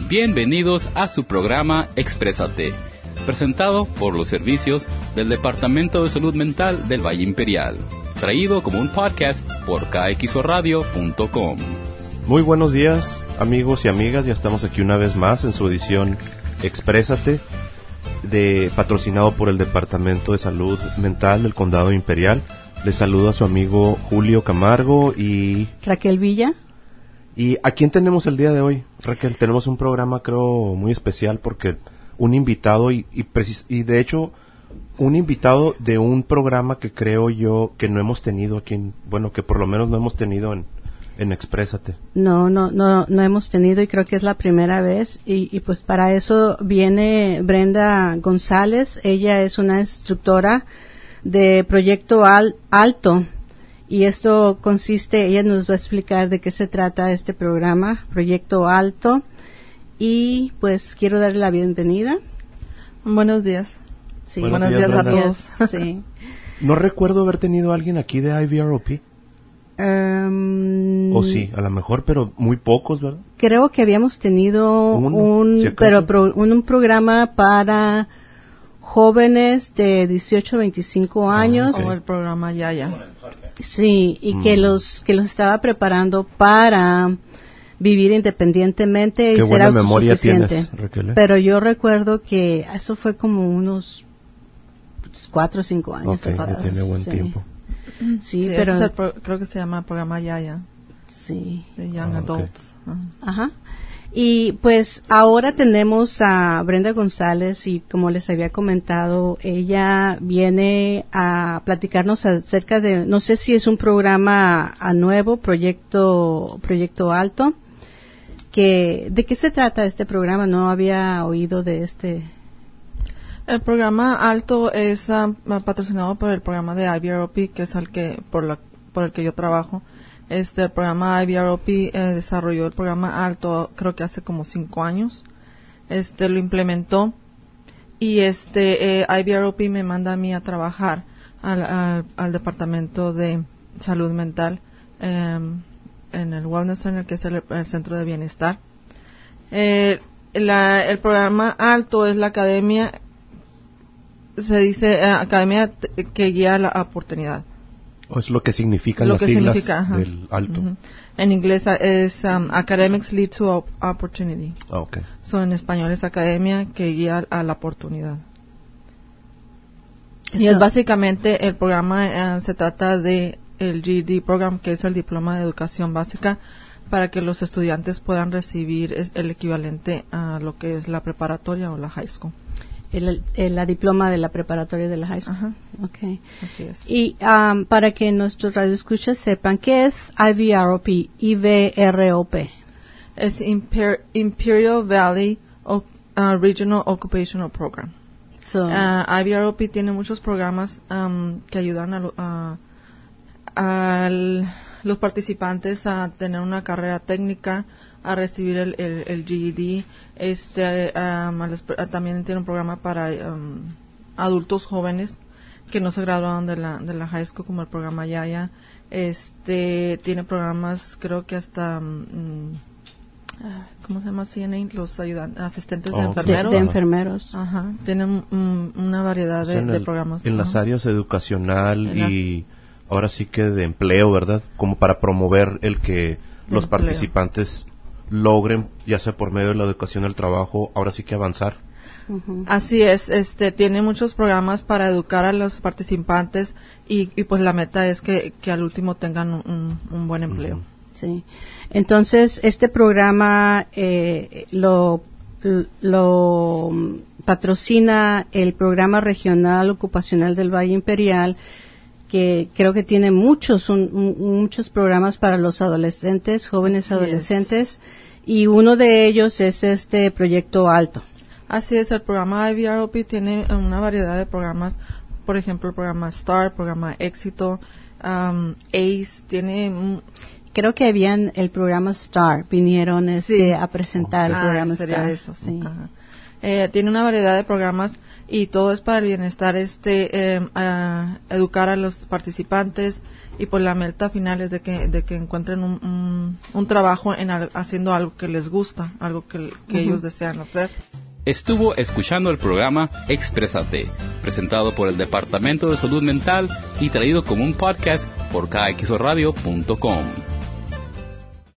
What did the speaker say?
Bienvenidos a su programa Exprésate, presentado por los servicios del Departamento de Salud Mental del Valle Imperial, traído como un podcast por kxoradio.com. Muy buenos días, amigos y amigas, ya estamos aquí una vez más en su edición Exprésate, patrocinado por el Departamento de Salud Mental del Condado Imperial. Les saludo a su amigo Julio Camargo y Raquel Villa. ¿Y a quién tenemos el día de hoy, Raquel? Tenemos un programa, creo, muy especial porque un invitado y de hecho un invitado de un programa que creo yo que no hemos tenido aquí, que por lo menos no hemos tenido en Exprésate. No hemos tenido y creo que es la primera vez y pues para eso viene Brenda González. Ella es una instructora de Proyecto Alto. Y esto consiste, ella nos va a explicar de qué se trata este programa, Proyecto Alto. Y pues quiero darle la bienvenida. Buenos días. Sí, buenos días a todos. Sí. No recuerdo haber tenido a alguien aquí de IVROP. O sí, a lo mejor, pero muy pocos, ¿verdad? Creo que habíamos tenido un programa para jóvenes de 18 a 25 años. O el programa Yaya. Sí, y que los estaba preparando para vivir independientemente y Qué ser buena memoria autosuficiente. tienes, Raquel. Pero yo recuerdo que eso fue como unos 4 o 5 años. Okay, ya tiene buen tiempo. Sí, pero creo que se llama programa Yaya. Sí. De Young Adults. Ajá. Y pues ahora tenemos a Brenda González y como les había comentado, ella viene a platicarnos acerca de, no sé si es un programa nuevo, Proyecto Alto, ¿de qué se trata este programa? No había oído de este. El programa Alto es patrocinado por el programa de IVROP, que es por el que yo trabajo. El programa IVROP desarrolló el programa Alto, creo que hace como 5 años. Lo implementó y IVROP me manda a mí a trabajar al departamento de salud mental en el Wellness Center, que es el centro de bienestar. El programa Alto es la academia, se dice academia que guía la oportunidad. ¿O es lo que significan las siglas del Alto? Uh-huh. En inglés es Academics Lead to Opportunity. Okay. En español es academia que guía a la oportunidad. Y es básicamente el programa, se trata de el GED program, que es el diploma de educación básica, para que los estudiantes puedan recibir el equivalente a lo que es la preparatoria o la high school. La diploma de la preparatoria de la high school. Ajá. Okay. Así es. Y para que nuestros radioescuchas sepan, ¿qué es IVROP? IVROP. Es Imperial Valley Regional Occupational Program. IVROP tiene muchos programas que ayudan a los participantes a tener una carrera técnica, a recibir el GED. También tiene un programa para adultos jóvenes que no se graduaron de la high school, como el programa Yaya. Tiene programas, creo que hasta ¿cómo se llama? CNA, los asistentes de enfermeros. De enfermeros. Ajá. Tienen una variedad de programas. En las áreas educacional y ahora sí que de empleo, ¿verdad? Como para promover el que los participantes logren, ya sea por medio de la educación del trabajo, ahora sí que avanzar. Uh-huh. Así es, tiene muchos programas para educar a los participantes y pues la meta es que al último tengan un buen empleo. Uh-huh. Sí. Entonces, este programa lo patrocina el Programa Regional Ocupacional del Valle Imperial, que creo que tiene muchos programas para los adolescentes, jóvenes adolescentes, y uno de ellos es este Proyecto Alto. Así es, el programa IVROP tiene una variedad de programas, por ejemplo, el programa STAR, el programa Éxito, ACE, tiene... Creo que habían el programa STAR, vinieron a presentar el programa STAR. Eso, sí. Tiene una variedad de programas y todo es para el bienestar, educar a los participantes, y pues la meta final es de que encuentren un trabajo haciendo algo que les gusta, algo que ellos desean hacer. Estuvo escuchando el programa Exprésate, presentado por el Departamento de Salud Mental y traído como un podcast por kxoradio.com.